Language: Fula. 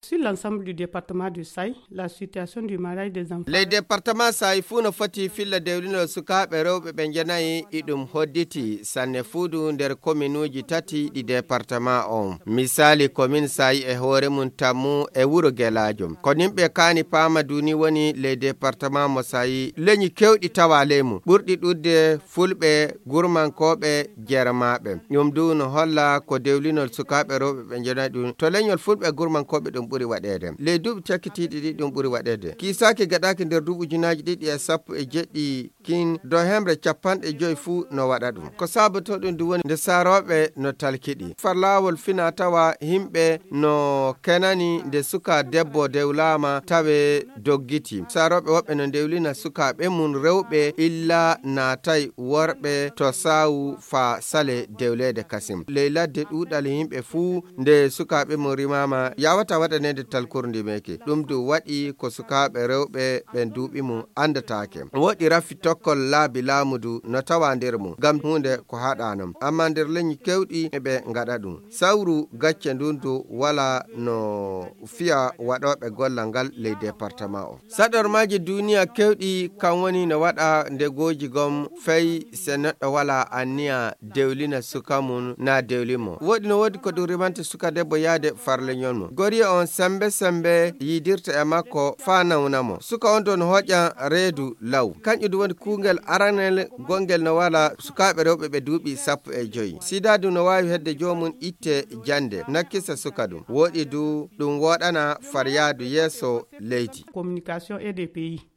Sur l'ensemble du département du Sai, la situation du mariage des enfants. Le département Sai funa foti filla dewlino sukaɓe rewɓe ɓe jenayi ɗiɗum hodditi sanne fuudu nder kominuji tati ɗi département on. Misali commune Sai e hoore mum Tammu e wuro Gelajum. Ko nimɓe kani pama duni woni le département mo Sai leñi kewɗi tawa lemu ɓurɗi ɗudde fulɓe gurmankoɓe jermaɓe. Ɗum du no holla ko dewlinol sukaɓe rewɓe ɓe jenayi ɗum to leñol fulɓe gurmankoɓe ɗum ɓuri waɗede. Le duuɓi cakkitiɗi ɗi ɗum ɓuri waɗede. Kisaki gaɗaki nder duuɓi ujunaji ɗiɗi e sappo e jeɗɗi kin do hemre capanɗe joyi fuu no waɗa ɗum. Ko sabato ɗum du woni nde saroɓe no talkiɗi. Farlawol fina tawa himɓe no kenani nde suka debbo dewlama tawe doggiti. Saroɓe woɓɓe no dewlina sukaɓe mun rewɓe illa natai worɓe to sawu fa sale dewlede kasim. Ley ladde ɗuɗal himɓe fuu nde sukaɓe mun rimama yawata waɗanede talkurdi meke. Ɗum du waɗi ko sukaɓe rewɓe ɓen duuɓi mum andatake. Woɗi rafi tokkol laabi laamudu no tawa nder mum gam hunde ko haɗanum. Amma nder leñi kewɗi eɓe ngaɗa ɗum. Sawru gacce ndundu wala no fiya waɗoɓe gollal ngal ley département o. Saɗormaji duniya kewɗi kan woni no waɗa nde goji gom fey se neɗɗo wala anniya dewlina suka mum na dewlimo. Woɗi no wodi ko ɗum rimante suka debbo yaade farleñol mum. Gori on sembe yidirta e makko fa nawnamo. Suka on don hoƴa reedu law. Kanƴu du woni kungel aranel gongel no wala sukaɓe rewɓe ɓe duuɓi 15. Sidadu no wawi hedde jomum itte jande nakkisa suka ɗum. Woɗi du ɗum woɗana faryadu yeso leydi. Communication et des pays.